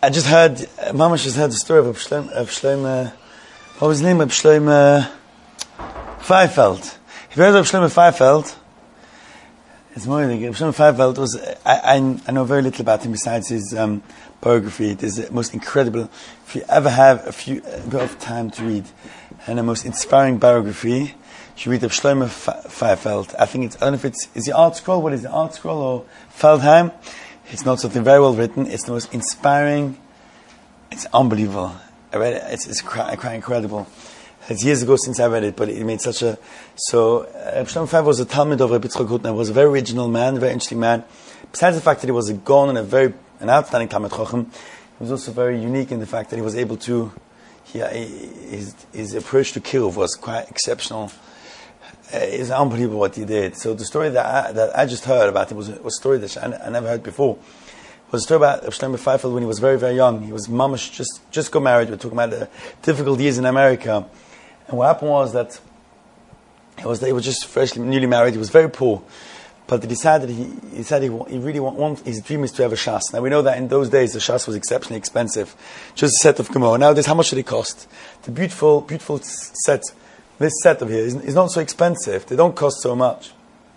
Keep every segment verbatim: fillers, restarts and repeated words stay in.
I just heard, Mama just heard the story of Shlomo, of Shlomo, what was his name? Of Shlomo Feifeld. Have you heard of Shlomo Feifeld? It's more than Shlomo Feifeld was, I, I, I know very little about him besides his um, biography. It is the most incredible, if you ever have a few a bit of time to read, and the most inspiring biography, you read of Shlomo Feifeld. I think it's, I don't know if it's, is the Art Scroll, what is the Art Scroll or Feldheim? It's not something very well written. It's the most inspiring. It's unbelievable. I read it. It's, it's quite incredible. It's years ago since I read it, but it made such a... So, uh, Shlomo Feifeld was a Talmud of Rabbi Yitzchak Hutner. He was a very original man, a very interesting man. Besides the fact that he was a Gaon and a very an outstanding Talmud Chacham, he was also very unique in the fact that he was able to... He, his, his approach to Kiruv was quite exceptional. Uh, it's unbelievable what he did. So the story that I, that I just heard about him was, was a story that I, I never heard before. It was a story about Shlomo Feifeld when he was very, very young. He was mamash, just just got married. We're talking about the difficult years in America. And what happened was that he was he was just freshly, newly married. He was very poor. But he decided he, he said he, he really want, want, his dream is to have a shas. Now we know that in those days the shas was exceptionally expensive. Just a set of Gemara. Nowadays, how much did it cost? The beautiful, beautiful set. This set of here is, is not so expensive. They don't cost so much.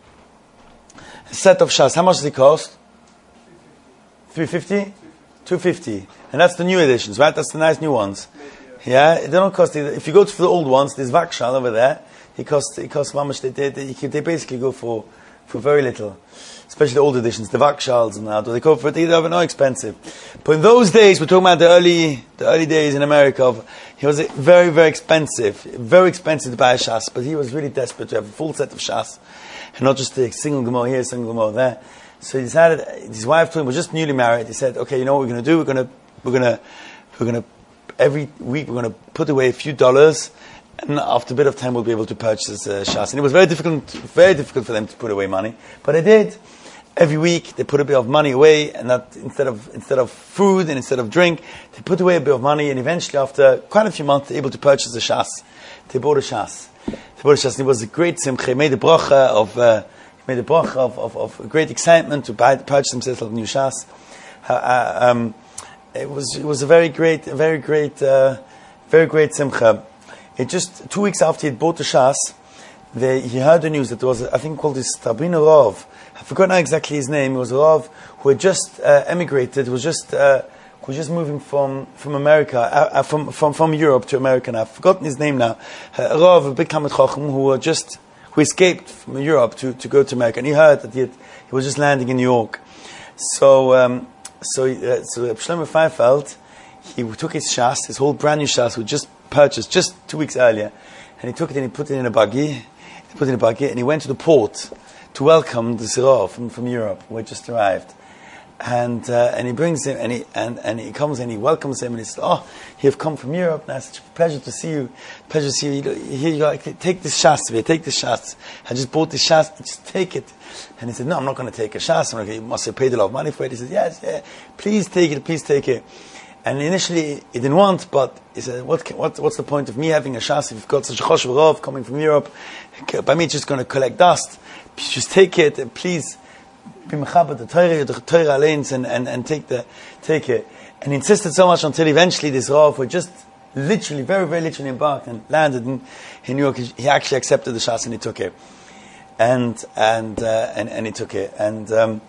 A set of shas, how much does it cost? three fifty? two fifty. And that's the new editions, right? That's the nice new ones. Yeah, they don't cost either. If you go to the old ones, there's Vakshal over there. It costs, it costs mamash. They, they, they, they basically go for, for very little. Especially the old editions, the Vakshals and that. They go for it either, but not expensive. But in those days, we're talking about the early, the early days in America. Of, he was very, very expensive. Very expensive to buy a shas. But he was really desperate to have a full set of shas. And not just a single Gemara here, a single Gemara there. So he decided, his wife told him, we're just newly married. He said, okay, you know what we're going to do? We're going to, we're going to, we're going to, every week we're going to put away a few dollars, and after a bit of time we'll be able to purchase a shas. And it was very difficult, very difficult for them to put away money, but they did. Every week they put a bit of money away, and that instead of instead of food and instead of drink, they put away a bit of money, and eventually after quite a few months they're able to purchase a shas. They bought a shas. They bought a shas. And it was a great simcha. He made a bracha of. Uh, Made a bracha of, of, of great excitement to buy, purchase himself a new shas. Uh, uh, um, it was it was a very great, a very great, uh, very great simcha. It just two weeks after he had bought the shas, they, he heard the news that there was, a, I think, called this Rabbeinu Rav. I forgot now exactly his name. It was a Rav who had just uh, emigrated. Was just uh, was just moving from from America, uh, uh, from from from Europe to America. Now I've forgotten his name now. Uh, a Rav, a big Talmid Chacham, who were just. who escaped from Europe to, to go to America, and he heard that he, had, he was just landing in New York. So, um, so, uh, so Shlomo Feifeld, he took his shas, his whole brand new shas, we just purchased just two weeks earlier, and he took it and he put it in a buggy, he put it in a buggy, and he went to the port to welcome the Sirah from, from Europe, who had just arrived. And uh, and he brings him, and he and, and he comes and he welcomes him, and he says, "Oh, you have come from Europe. Now it's such a pleasure to see you. Pleasure to see you. Here you go. Take this shas to me. Take this shas. I just bought this shas. Just take it." And he said, "No, I'm not going to take a shas. I'm not gonna, you must have paid a lot of money for it." He said, "Yes, yeah. Please take it. Please take it." And initially he didn't want, but he said, "What? Can, what what's the point of me having a shas if you've got such a choshev rav coming from Europe? By me, it's just going to collect dust. Just take it, and please." Be mechaber the Torah, the Torah lanes, and, and, and take the take it. And he insisted so much until eventually this Rav who just literally, very, very literally embarked and landed in, in New York. He actually accepted the shas and he took it, and and uh, and, and he took it. And um,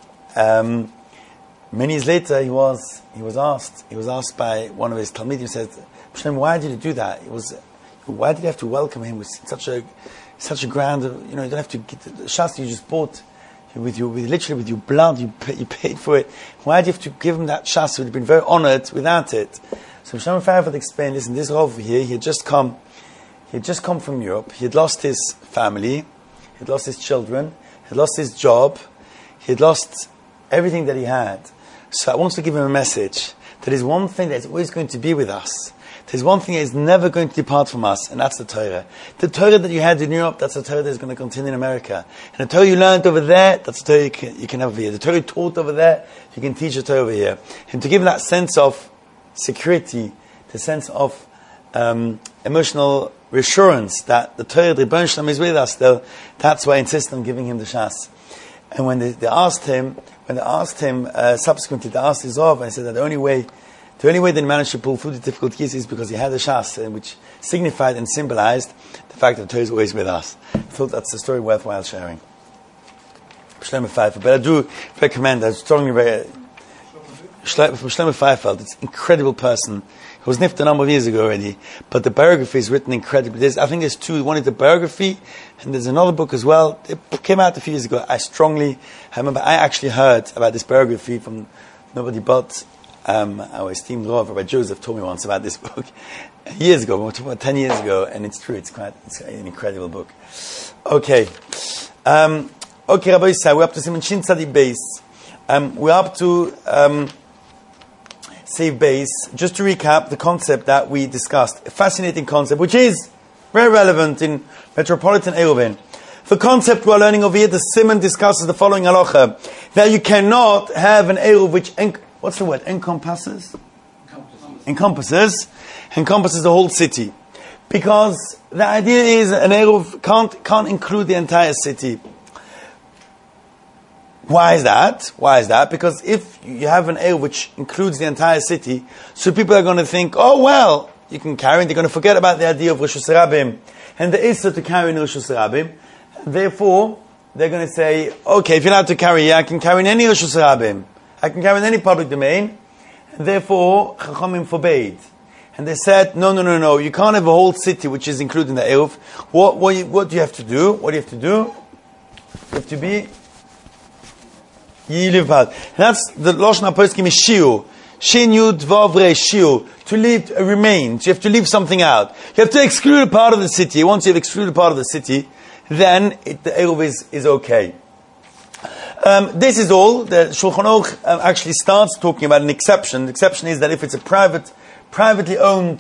um, many years later, he was he was asked he was asked by one of his talmidim. He said, "Shlem, why did you do that? It was why did you have to welcome him with such a such a grand? You know, you don't have to get the shas you just bought." With you, with literally with your blood, you pay, you paid for it. Why do you have to give him that shas? We'd have been very honored without it. So Shlomo Feifeld explained, listen, this Rav here, he had just come, he had just come from Europe. He had lost his family, he had lost his children, he had lost his job, he had lost everything that he had. So I want to give him a message that is one thing that is always going to be with us. There's one thing that is never going to depart from us, and that's the Torah. The Torah that you had in Europe, that's the Torah that is going to continue in America. And the Torah you learned over there, that's the Torah you can, you can have over here. The Torah you taught over there, you can teach the Torah over here. And to give that sense of security, the sense of um, emotional reassurance that the Torah, the Rebbeinu Shalom, is with us still, that's why I insist on giving him the shas. And when they, they asked him, when they asked him, uh, subsequently they asked his Rav, and he said that the only way The only way that he managed to pull through the difficult years is because he had a shas, uh, which signified and symbolized the fact that the Torah is always with us. I thought that's a story worthwhile sharing. Shlomo Feifeld. But I do recommend, I strongly recommend, from Shlomo Feifeld, it's an incredible person. He was nifted a number of years ago already, but the biography is written incredibly. There's, I think there's two. One is the biography, and there's another book as well. It came out a few years ago. I strongly, I remember I actually heard about this biography from nobody but um, our esteemed Rav, Rabbi Joseph, told me once about this book years ago, about ten years ago, and it's true. It's quite, it's an incredible book. Okay, um, okay, Rabbi Yisai, we're up to Siman Shin Tzadi Beis. Um, we're up to. Um, Save base. Just to recap the concept that we discussed, a fascinating concept, which is very relevant in Metropolitan Eruvin. The concept we're learning over here, the Siman discusses the following halacha, that you cannot have an Eruv which, en- what's the word, encompasses? Encompasses. Encompasses, encompasses the whole city. Because the idea is an Eruv can't, can't include the entire city. Why is that? Why is that? Because if you have an Eruv which includes the entire city, so people are going to think, oh well, you can carry, and they're going to forget about the idea of Rosh Hashanah and the Issa to carry in Rosh Hashanah. Therefore, they're going to say, okay, if you're allowed to carry, I can carry in any Rosh Hashanah. I can carry in any public domain. And therefore, Chachamim forbade. And they said, no, no, no, no, you can't have a whole city which is included in the Eruv. What, what, you, what do you have to do? What do you have to do? You have to be Yilivad. That's the Lashon HaPoskim is shiur. Shin Yud Vav Rei shiur. To leave uh, remains. You have to leave something out. You have to exclude a part of the city. Once you've excluded part of the city, then it, the Eruv is, is okay. Um, this is all. The Shulchan Aruch um, actually starts talking about an exception. The exception is that if it's a private, privately owned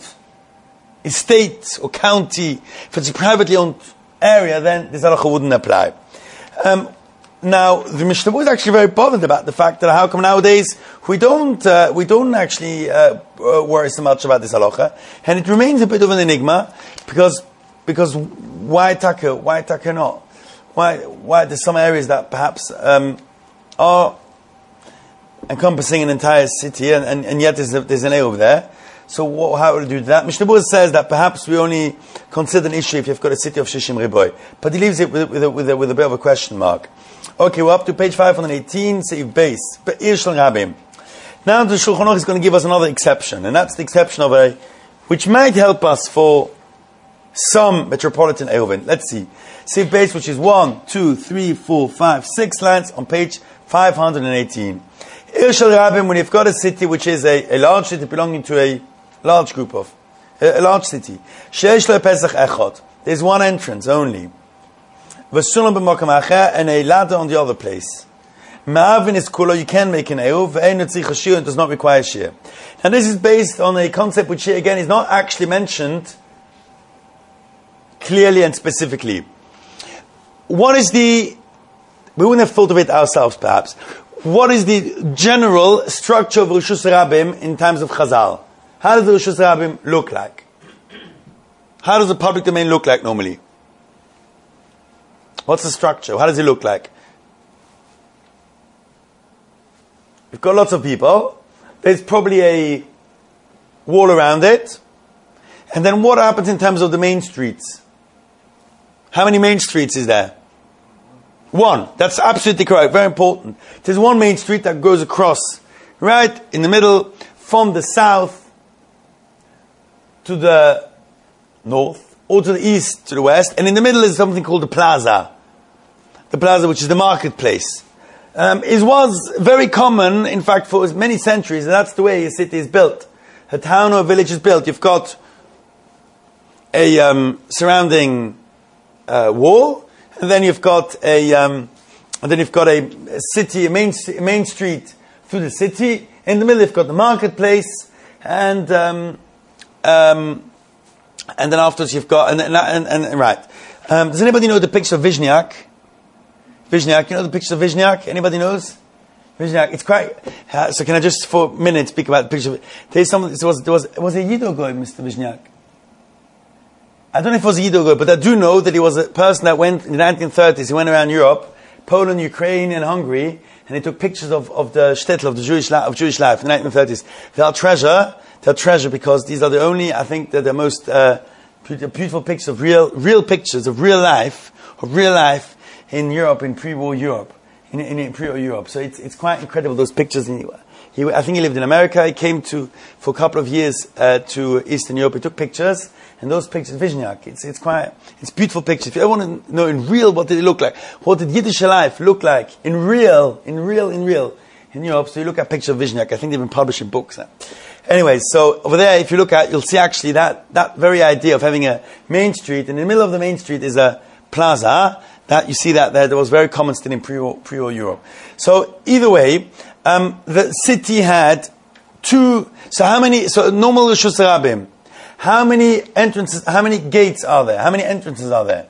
estate or county, if it's a privately owned area, then this halacha wouldn't apply. Um, Now, the Mishnah was actually very bothered about the fact that how come nowadays we don't uh, we don't actually uh, worry so much about this halacha, and it remains a bit of an enigma because because why taka why taka not why why there's some areas that perhaps um, are encompassing an entire city and, and, and yet there's a, there's an Eruv there. So what, how will we do that? Mishnah Berurah says that perhaps we only consider an issue if you've got a city of Shishim Riboy, but he leaves it with, with, a, with, a, with a bit of a question mark. Okay, we're up to page five eighteen, Seif Beis, Be'ir Shel Rabim. Now the Shulchan Aruch is going to give us another exception, and that's the exception of a, which might help us for some metropolitan Eruvin. Let's see. Seif Beis, which is one, two, three, four, five, six lines on page five eighteen. Ir Shel Rabim, when you've got a city which is a, a large city belonging to a large group of, a, a large city. Sheish lo Pesach echad. There's one entrance only. V'sulam b'makam acher, and a ladder on the other place. Ma'avin is kula, you can make an Eruv, ve'ein tzich shir, and does not require shir. And this is based on a concept which here again is not actually mentioned clearly and specifically. What is the, we wouldn't have thought of it ourselves perhaps, what is the general structure of Rosh Hashanah in times of Chazal? How does the Rosh Hashanah look like? How does the public domain look like normally? What's the structure? How does it look like? You've got lots of people. There's probably a wall around it. And then what happens in terms of the main streets? How many main streets is there? One. That's absolutely correct. Very important. There's one main street that goes across, right in the middle, from the south to the north, or to the east to the west. And in the middle is something called the plaza. The plaza, which is the marketplace. Um, it was very common, in fact, for many centuries, and that's the way a city is built. A town or a village is built. You've got a um, surrounding uh, wall, and then you've got a, um, and then you've got a, a city, a main, a main street through the city. In the middle, you've got the marketplace, and um, um, and then afterwards you've got and and, and, and right. Um, does anybody know the picture of Vizhnyak? Vizhnyak, you know the picture of Vizhnyak? Anybody knows? Vizhnyak, it's quite... Uh, so can I just for a minute speak about the picture of... There's some, there was, there was, was a Yido guy, Mister Vizhnyak. I don't know if it was a Yido guy, but I do know that he was a person that went, in the nineteen thirties, he went around Europe, Poland, Ukraine, and Hungary, and they took pictures of, of the shtetl, of the Jewish life, of Jewish life in the nineteen thirties. They'll treasure, they'll treasure because these are the only, I think, they're the most uh, beautiful pictures of real, real pictures of real life, of real life in Europe, in pre-war Europe, in, in, in pre-war Europe. So it's it's quite incredible, those pictures. In, he, I think he lived in America. He came to for a couple of years uh, to Eastern Europe. He took pictures. And those pictures, Vizhnyak, it's it's quite, it's beautiful pictures. If you ever want to know in real what did it look like, what did Yiddish life look like in real, in real, in real, in Europe, so you look at a picture of Vizhnyak. I think they've been publishing books now. Anyway, so over there, if you look at, you'll see actually that, that very idea of having a main street, and in the middle of the main street is a plaza, that you see that there, that was very common still in pre-war, pre-war Europe. So either way, um, the city had two, so how many, so normal Rishus Rabim, how many entrances, how many gates are there? How many entrances are there?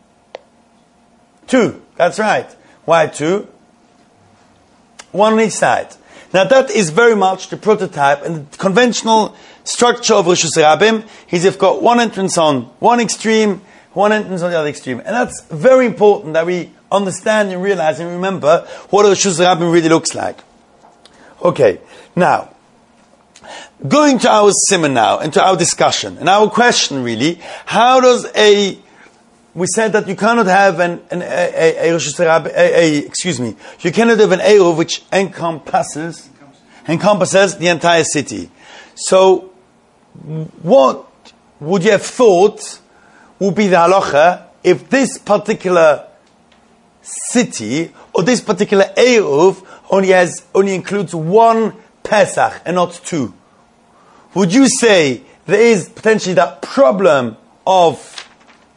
Two. That's right. Why two? One on each side. Now that is very much the prototype and the conventional structure of Rishus Rabim is you've got one entrance on one extreme, one entrance on the other extreme. And that's very important that we understand and realize and remember what a Rishus Rabim really looks like. Okay. Now, going to our simon now, and to our discussion, and our question really, how does a, we said that you cannot have an, an a, a, a, a, a, excuse me, you cannot have an Eruv which encompasses, encompasses the entire city. So, what would you have thought would be the halacha if this particular city, or this particular Eruv only has, only includes one Pesach and not two? Would you say there is potentially that problem of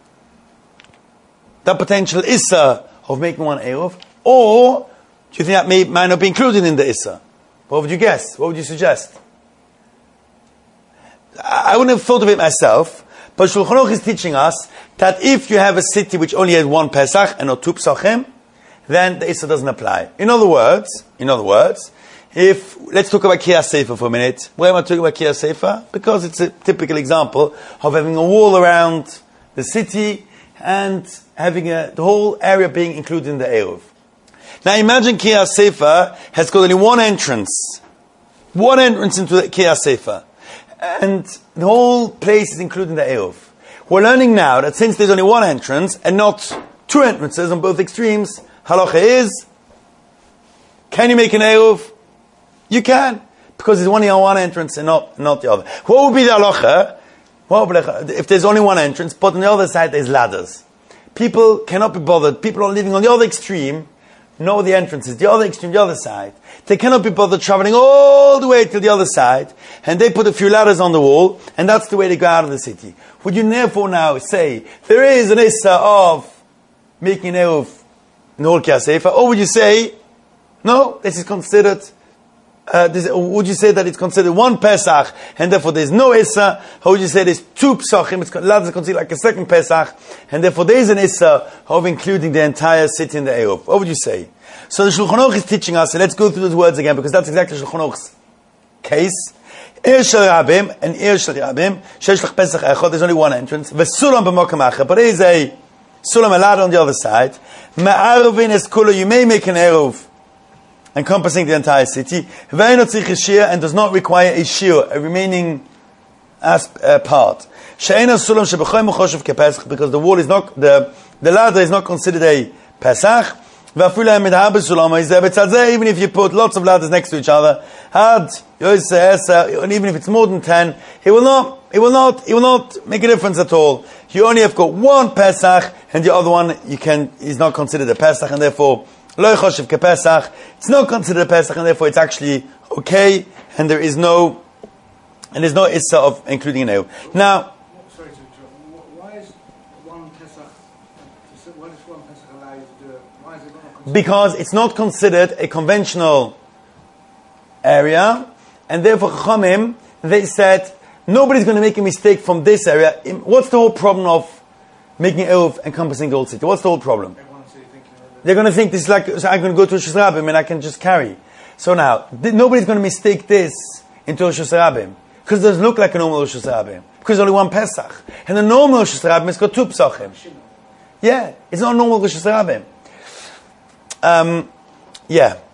that potential Issa of making one Eruv? Or do you think that may, might not be included in the Issa? What would you guess? What would you suggest? I wouldn't have thought of it myself, but Shulchan Aruch is teaching us that if you have a city which only has one Pesach and not two Pesachim, then the Issa doesn't apply. In other words, in other words, if, let's talk about Kiryas Sefer for a minute. Why am I talking about Kiryas Sefer? Because it's a typical example of having a wall around the city and having a, the whole area being included in the Eruv. Now imagine Kiryas Sefer has got only one entrance. One entrance into the Kiryas Sefer. And the whole place is included in the Eruv. We're learning now that since there's only one entrance and not two entrances on both extremes, halacha is, can you make an Eruv? You can, because there's only one entrance and not, not the other. What would be the halacha? What would be, if there's only one entrance, but on the other side there's ladders? People cannot be bothered. People are living on the other extreme, know the entrances, the other extreme, the other side. They cannot be bothered traveling all the way to the other side, and they put a few ladders on the wall, and that's the way they go out of the city. Would you therefore now say, there is an issa of making an Eruv in the whole Kiryas Sefer, or would you say, no, this is considered, Uh, this, would you say that it's considered one Pesach and therefore there's no Issa? Or would you say there's two Pesachim, it's considered like a second Pesach, and therefore there is an Issa of including the entire city in the Eruv? What would you say? So the Shulchan Aruch is teaching us, and let's go through those words again, because that's exactly Shulchan Aruch's case. Ir shel Rabim, and Ir shel Rabim, shesh lech Pesach echad, there's only one entrance, v'sulam b'mokam acher, but there is a sulam, a ladder on the other side. Me'arvin es kula, you may make an Eruv encompassing the entire city, and does not require a shir, a remaining as, uh, part. Because the wall is not, the, the ladder is not considered a Pesach. Even if you put lots of ladders next to each other, and even if it's more than ten, it will not, it will not, it will not make a difference at all. You only have got one Pesach, and the other one you can is not considered a Pesach, and therefore Lo Choshev Kepesach, it's not considered a Pesach, and therefore it's actually okay, and there is no, and there's no issa of including an Eruv. Now, sorry to interrupt. Why is one Pesach? Why does one Pesach allow you to do it? Why is it not considered? Because it's not considered a conventional area, and therefore Chachamim, they said nobody's going to make a mistake from this area. What's the whole problem of making Eruv encompassing the whole city? What's the whole problem? They're going to think this is like, so I'm going to go to Rishus Rabim and I can just carry. So now, th- nobody's going to mistake this into Rishus Rabim. Because it doesn't look like a normal Rishus Rabim. Because there's only one Pesach. And the normal Rishus Rabim has got two Pesachim. Yeah, it's not normal Rishus Rabim. Um, yeah.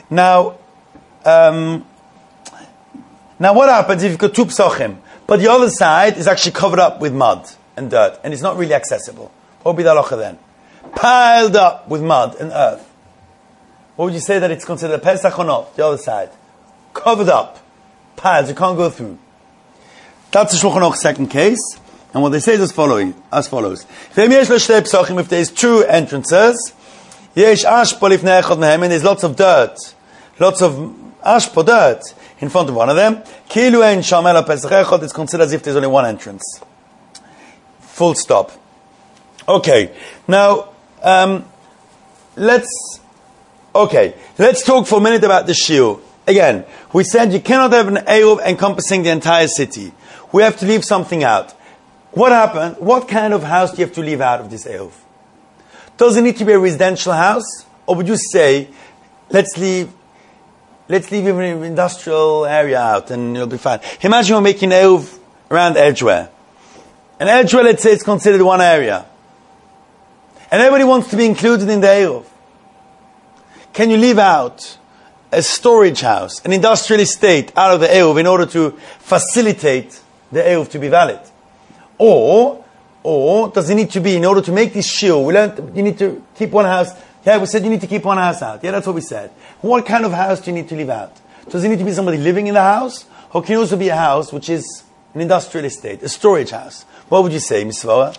Now, um, now what happens if you've got two psochim, but the other side is actually covered up with mud and dirt, and it's not really accessible? What would be the halacha then? Piled up with mud and earth. What would you say that it's considered a Pesach or not? The other side. Covered up. Piles, you can't go through. That's the Shulchan Aruch's second case. And what they say is as following, as follows. If there's two entrances, there's lots of dirt, lots of ashpo dirt in front of one of them. It's considered as if there's only one entrance. Full stop. Okay, now um, let's okay let's talk for a minute about the shiur. Again, we said you cannot have an eruv encompassing the entire city. We have to leave something out. What happened? What kind of house do you have to leave out of this eruv? Does it need to be a residential house, or would you say, let's leave, let's leave even an industrial area out, and it'll be fine? Imagine you're making an eruv around Edgware, and Edgware, let's say, it's considered one area, and everybody wants to be included in the eruv. Can you leave out a storage house, an industrial estate, out of the eruv in order to facilitate the eruv to be valid? Or, or does it need to be, in order to make this shiur, we learned you need to keep one house. Yeah, we said you need to keep one house out. Yeah, that's what we said. What kind of house do you need to leave out? Does it need to be somebody living in the house? Or can it also be a house which is an industrial estate, a storage house? What would you say, Miz Svara?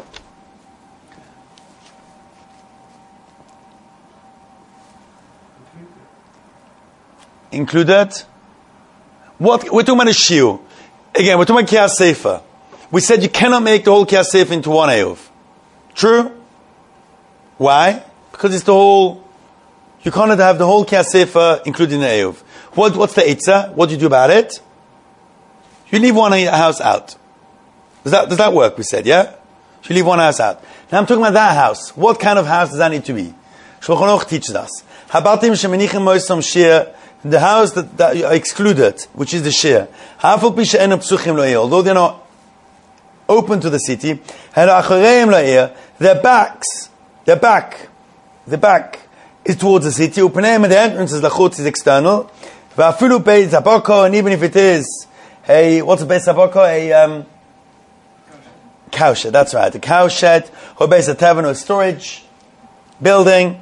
Included? What? We're talking about a shiur. Again, we're talking about Kiyas Sefer. We said you cannot make the whole Kiyas Sefer into one eruv. True? Why? Because it's the whole, you cannot have the whole Kiyas Sefer including the eruv. What, what's the Eitzah? What do you do about it? You leave one house out. Does that, does that work, we said, yeah? You leave one house out. Now I'm talking about that house. What kind of house does that need to be? Shulchan Aruch teaches us. Habatim shemenichim moisam shir, the house that, that are excluded, which is the shir. Although they're not open to the city, their backs, their back, the back is towards the city. And the entrance is lachutz, is external. And even if it is a, what's a beis habaka? A um, cow shed. That's right, a cow shed, or beis tavern, or storage building,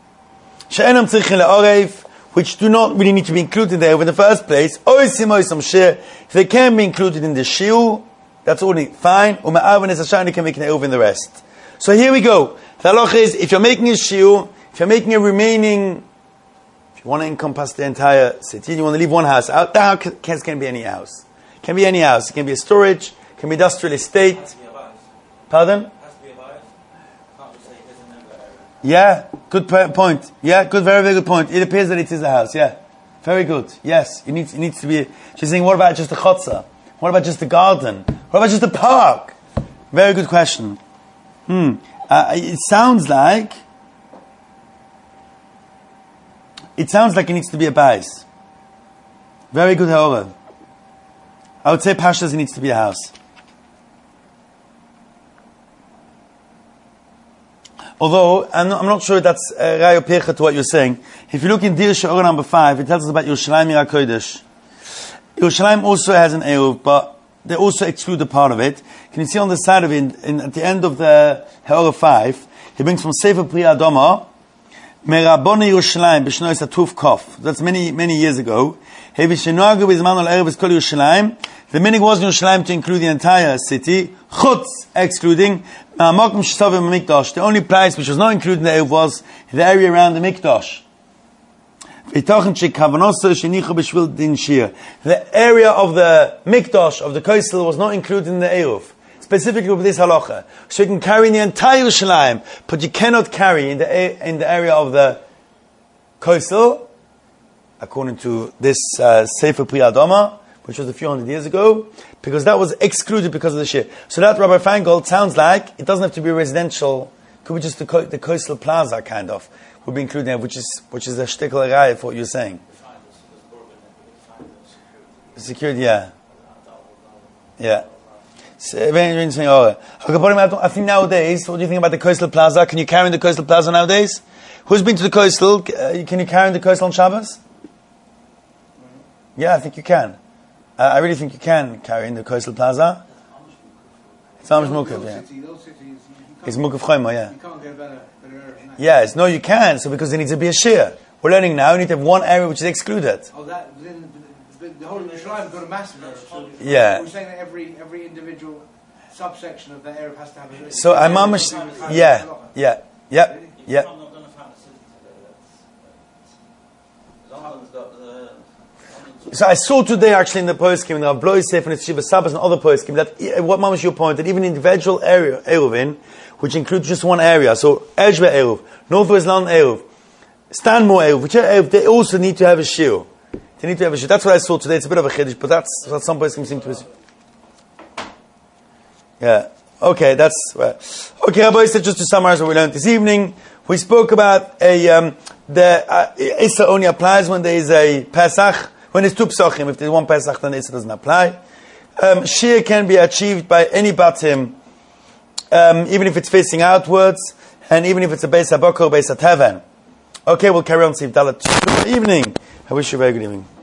which do not really need to be included there in the first place. If they can be included in the shiur, that's only fine. U'ma'avon can make an eruv in the rest. So here we go. The halacha is, if you're making a shiur, if you're making a remaining, if you want to encompass the entire city, and you want to leave one house out, that house can be any house. It can be any house. It can be a storage, it can be industrial estate. It has to be a bias. Pardon? It has to be a bias. Can't just say it doesn't have that area. Yeah, good point. Yeah, good, very, very good point. It appears that it is a house, yeah. Very good. Yes, it needs, it needs to be. She's saying, what about just a chotzer? What about just a garden? What about just a park? Very good question. Hmm. Uh, it sounds like, it sounds like it needs to be a bais. Very good, however. I would say Pashas, it needs to be a house. Although, I'm not, I'm not sure that's uh, Rayo Pecha to what you're saying. If you look in Dir She'or number five, it tells us about Yerushalayim Ira Kodesh. Yerushalayim also has an eruv, but they also exclude a part of it. Can you see on the side of it, in, in, at the end of the Heora five, he brings from Sefer Pri Adama, Merabone Yerushalayim, B'shnois Atuf Kof. That's many, many years ago. The meaning was in Yerushalayim to include the entire city, Chutz, excluding, the only place which was not included in the eruv was the area around the Mikdash. The area of the Mikdash, of the Kosel, was not included in the eruv, specifically with this halacha. So you can carry in the entire Yerushalayim, but you cannot carry in the in the area of the Kosel, according to this uh, Sefer Pri Adama, which was a few hundred years ago, because that was excluded because of the shir. So that, Rabbi Feingold, sounds like it doesn't have to be residential, it could be just the, the Coastal Plaza, kind of, would be included there, which is which is a shtickle arayah for what you're saying. The security, yeah. Yeah. So, I think nowadays, what do you think about the Coastal Plaza? Can you carry in the Coastal Plaza nowadays? Who's been to the Coastal? Uh, can you carry in the Coastal on Shabbos? Yeah, I think you can. Uh, I really think you can carry in the Coastal Plaza. It's Amish Mukav, yeah. City, those cities, you can't, It's Mukav Chayma, yeah. you can't get better, better area than that. Yes, no, you can. So because there needs to be a shear. We're learning now. You need to have one area which is excluded. Oh, that then the, the whole Yerushalayim got a massive area. So Yeah. We're saying that every every individual subsection of that area has to have a. So I'm Amish. Yeah, yeah, yeah, yeah. I'm not going to find a city today. That's, Zoltan's got the. So I saw today actually in the poskim, the Rav Bloisef and the Shiva Sabbas and other poskim, that i- what Mamash your point, that even individual area Eruvin, which includes just one area, so Ejbe Eruv, Northwest Land Eruv, Stanmore Eruv, which Eruv, they also need to have a shiur. They need to have a shiur. That's what I saw today. It's a bit of a chiddush, but that's what some poskim seem to be. Yeah. Okay, that's right. Okay, Rabbi said, just to summarize what we learned this evening, we spoke about a um, the uh, Issa only applies when there is a Pesach. When it's two Pesachim, if there's one Pesach, then Issa doesn't apply. Um, Shir can be achieved by any batim, um, even if it's facing outwards, and even if it's a Beis HaBokor or Beis HaTeven. Okay, we'll carry on. See if Dalet evening. I wish you a very good evening.